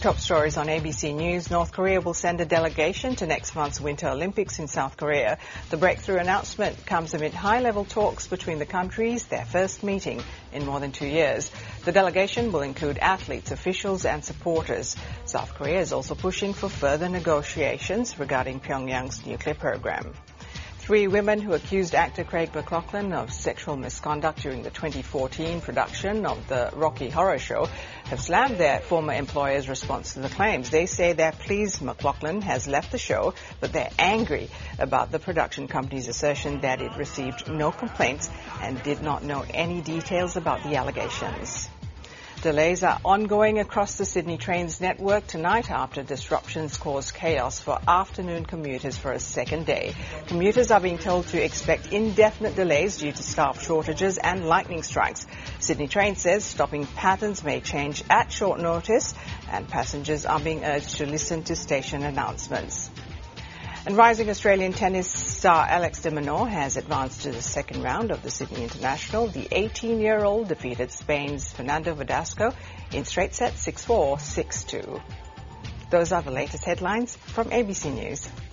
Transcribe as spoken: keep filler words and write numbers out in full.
Top stories on A B C News. North Korea will send a delegation to next month's Winter Olympics in South Korea. The breakthrough announcement comes amid high-level talks between the countries, their first meeting in more than two years. The delegation will include athletes, officials and supporters. South Korea is also pushing for further negotiations regarding Pyongyang's nuclear program. Three women who accused actor Craig McLachlan of sexual misconduct during the twenty fourteen production of the Rocky Horror Show have slammed their former employer's response to the claims. They say they're pleased McLachlan has left the show, but they're angry about the production company's assertion that it received no complaints and did not know any details about the allegations. Delays are ongoing across the Sydney Trains network tonight after disruptions caused chaos for afternoon commuters for a second day. Commuters are being told to expect indefinite delays due to staff shortages and lightning strikes. Sydney Trains says stopping patterns may change at short notice, and passengers are being urged to listen to station announcements. And rising Australian tennis star Alex de Minaur has advanced to the second round of the Sydney International. The eighteen-year-old defeated Spain's Fernando Verdasco in straight sets six four, six two. Those are the latest headlines from A B C News.